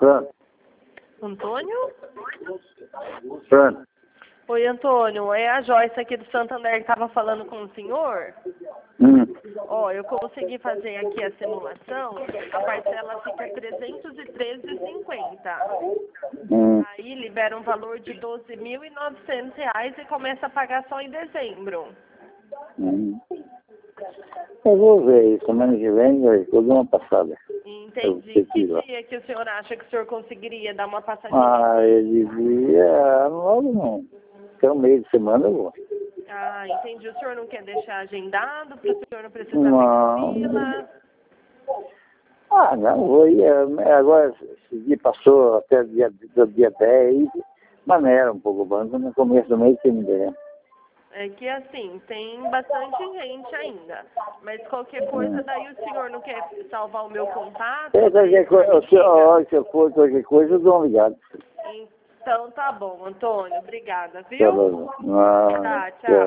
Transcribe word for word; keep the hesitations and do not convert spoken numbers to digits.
Pronto. Antônio? Pronto. Oi, Antônio. É a Joyce aqui do Santander que estava falando com o senhor. Hum. Ó, eu consegui fazer aqui a simulação. A parcela fica trezentos e treze reais e cinquenta centavos. Hum. Aí libera um valor de doze mil e novecentos reais e começa a pagar só em dezembro. Hum. Eu vou ver isso. Semana que vem, eu vou dar uma passada. Entendi. Que dia que o senhor acha que o senhor conseguiria dar uma passadinha? Ah, eu devia... Logo não. Até um meio de semana eu vou. Ah, entendi. O senhor não quer deixar agendado para o senhor não precisar Não. pegar fila? Ah, não, vou ir. é, Agora, esse dia passou até o dia, do dia dez, maneira um pouco o banco. No começo do mês tem ideia. É que assim, tem bastante gente ainda. Mas qualquer coisa, daí o senhor não quer salvar o meu contato? É, qualquer coisa, o senhor, ó, se eu for qualquer coisa, eu dou um ligado. Então tá bom, Antônio. Obrigada, Tá viu? bom. Ah, Tá, tchau.